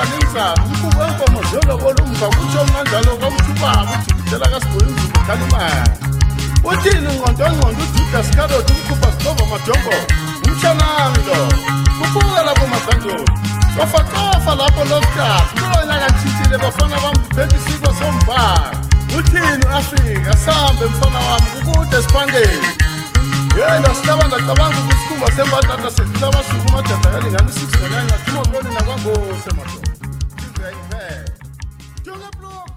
kaninza umkhubu wenkomo ziyolobona umva kutsho mnanjalo kwamthubaba ujikijela kasibhoyinzi ukhalimani uthini ngqondongqondo ujudas karot umkhupha sibova majongo umshanami lo kubuka lapho mazandoni tofa lapho loftas kulonya kathithile bafana bambethe isiko sombhalo uthini u-afrika sambe mfana wami kukude esiphangeni yena silabanda cabanga ukuthi isikhumba sembatata sedlula abasuku umadada kalingani 6 nonyanga thuma mboni nakwangose madoda